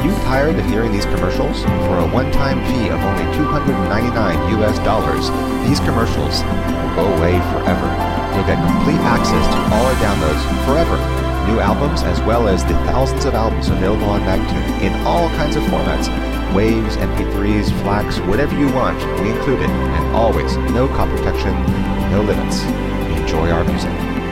you tired of hearing these commercials? For a one-time fee of only $299 US, these commercials will go away forever. You'll get complete access to all our downloads forever. New albums as well as the thousands of albums available on Magnatune in all kinds of formats. Waves, MP3s, FLACs, whatever you want, we include it. And always, no copy protection, no limits. Enjoy our music.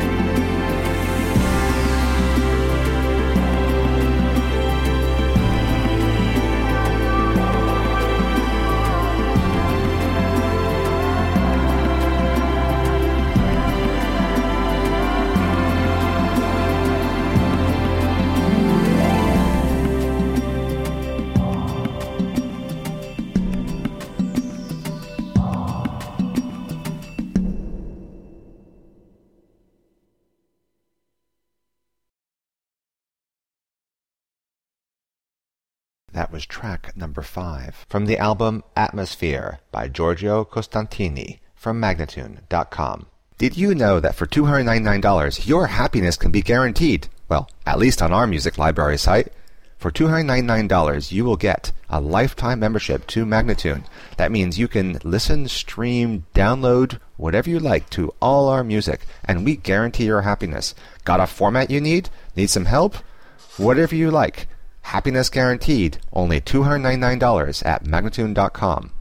That was track number 5 from the album Atmosphere by Giorgio Costantini from Magnatune.com. Did you know that for $299 your happiness can be guaranteed? Well, at least on our music library site. For $299 you will get a lifetime membership to Magnatune. That means you can listen, stream, download, whatever you like to all our music, and we guarantee your happiness. Got a format you need? Need some help? Whatever you like. Happiness guaranteed, only $299 at Magnatune.com.